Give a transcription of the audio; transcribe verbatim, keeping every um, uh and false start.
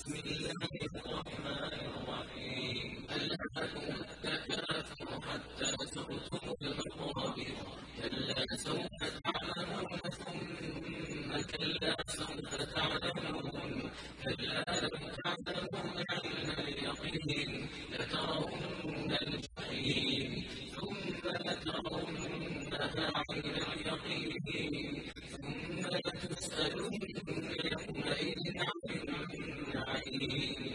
بسم الله الرحمن الرحيم ألهاكم التكاثر حتى زرتم المقابر كلا سوف تعلمون ثم كلا سوف تعلمون كلا لو تعلمون علم اليقين لترون الجحيم ثم لترونها عين اليقين ثم لتسألن يومئذ عن النعيم